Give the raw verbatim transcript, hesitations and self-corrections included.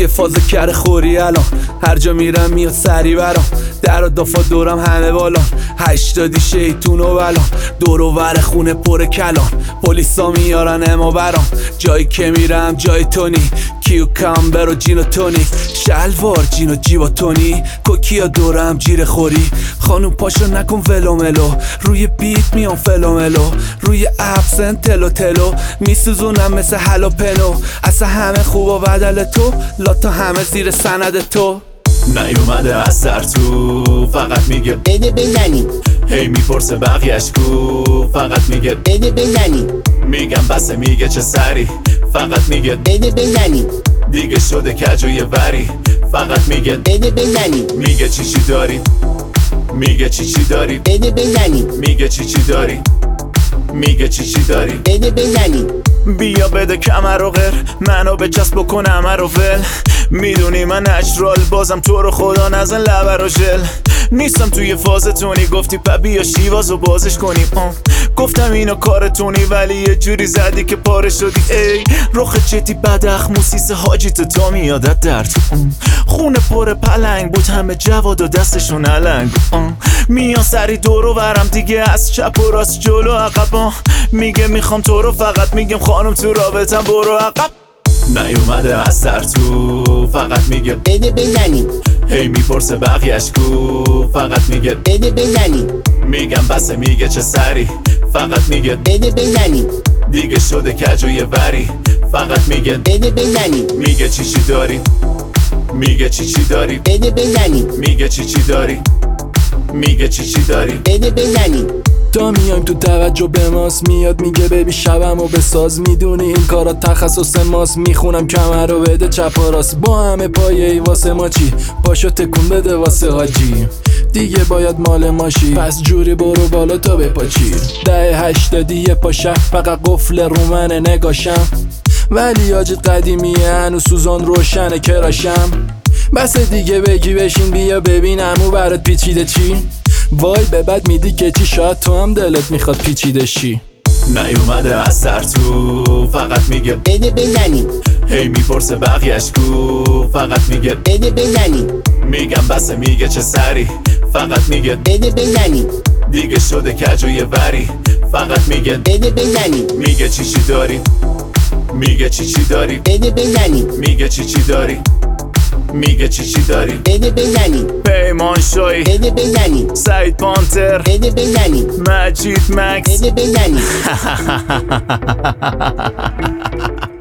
توی فاز کره خوری الان، هر جا میرم میاد سری برام، در و دافا دورم همه بالان، هشتادی شیطون و بلان، دور و ور خونه پر کلان، پلیسا میارن اما برام، جایی که میرم جای تونی، کیو کامبر و جین و تونیک، شلوار جین و جیبا تونی، کوکیا دورم جیره خوری، خانوم پاشو نکن ولو ملو، روی بیت میام فلو ملو، روی ابسن تلو تلو، میسوزونم مثل هلو پنو، اصلا همه خوب و بدل تو، لاتا همه زیر سند تو. نیومده از سر تو، فقط میگه بده بزنی، هی میپرسه بقیهش کو، فقط میگه بده بزنی، میگم بسه، میگه چه سری، فقط میگه بده بزنی، دیگه شده کج و یه وری، فقط میگه بده بزنی، میگه چی چی داری، میگه چی چی داری، بده بزنی، میگه چی چی داری، میگه چی چی داری، بده بزنی، بیا بده کمر و غیر، منو به چسب بکن همه رو ول، میدونی من نچرال، بازم تو رو خدا نزن لبر و ژل، نیستم توی فازتونی، گفتی پا بیا شیوازو بازش کنیم، آه. گفتم اینو کارتونی ولی یه جوری زدی که پاره شدی، ای رخ چتی بدخ موسیس حاجی تو تا میادت در تو، خونه پر پلنگ بود همه جواد و دستشون علنگ، میان سری دور و برم دیگه، از چپ و راست جلو عقب، میگه میخوام تو رو، فقط میگم خانم تو رابطم برو عقب. نیومده از سر تو، فقط میگه بده بزنی، هی میپرسه بقیهش کو، فقط میگه بده بزنی، میگم بسه، میگه چه سری، فقط میگه بده بزنی، دیگه شده کج و یه وری، فقط میگه بده بزنی، میگه چی چی داری، میگه چی چی داری، بده بزنی، میگه چی چی داری، میگه چی چی داری، بده بزنی. تا میایم تو توجه به ماست، میاد میگه ببی شبم و بساز، میدونی این کارا تخصص ماست، میخونم کمر رو بده چپ و راست، با همه پایه ای واسه ما چی، پاشو تکون بده واسه حاجی، دیگه باید مال ماشی، پس جوری برو بالا تا بپاچی، ده هشتادی یه پاشه فقط قفل رو منه نگاشم، ولی آجت قدیمیه هنو سوزان روشنه کراشم، بس دیگه بگی بشین بیا ببینم او برات پیچیده چی، وای به بد میدی که چی، شاید تو هم دلت میخواد پیچیده شی. نیومده از سر تو، فقط میگه بده بزنی، هی میپرسه بقیهش کو، فقط میگه بده بزنی، میگم بسه، میگه چه سری، فقط میگه بده بزنی، دیگه شده کج و یه وری، فقط میگه بده بزنی، میگه چی چی داری، میگه چی چی داری، بده بزنی، میگه چی چی داری، میگه چی چی داری، بده بزنی، پیمان شایی، بده بزنی، سعید پانتر، بده بزنی، مجید مکس بده بزنی.